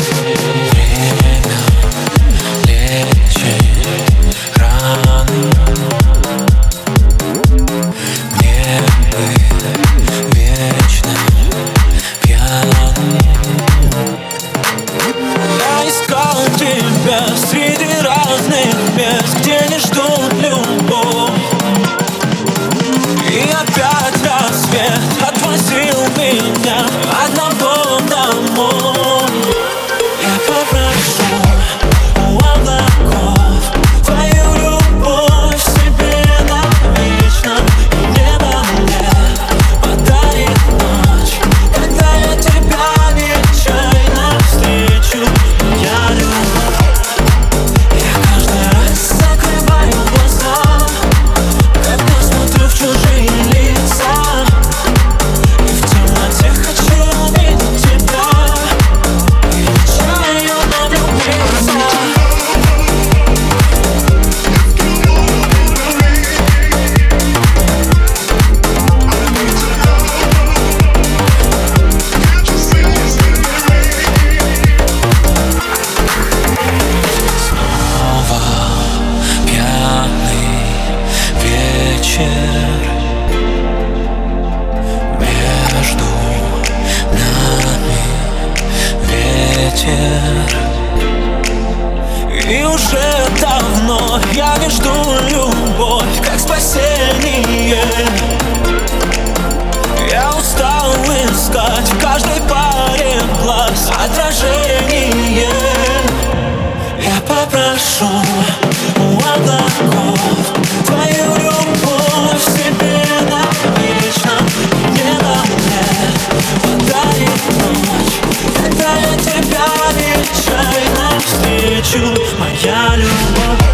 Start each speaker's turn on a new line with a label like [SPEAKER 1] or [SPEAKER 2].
[SPEAKER 1] Среди разных мест, где не ждут любовь. И опять рассвет отвозил меня одного домой. Я попрошу у облаков твою любовь себе навечно. И небо мне подарит ночь, когда я тебя нечаянно встречу. Я любовь. Между нами ветер, и уже давно я не жду любовь как спасение. Я устал искать в каждой паре глаз отражение. Я попрошу у облаков твою любовь себе навечно. Небо мне подарит ночь, когда я тебя нечаянно встречу. Моя любовь.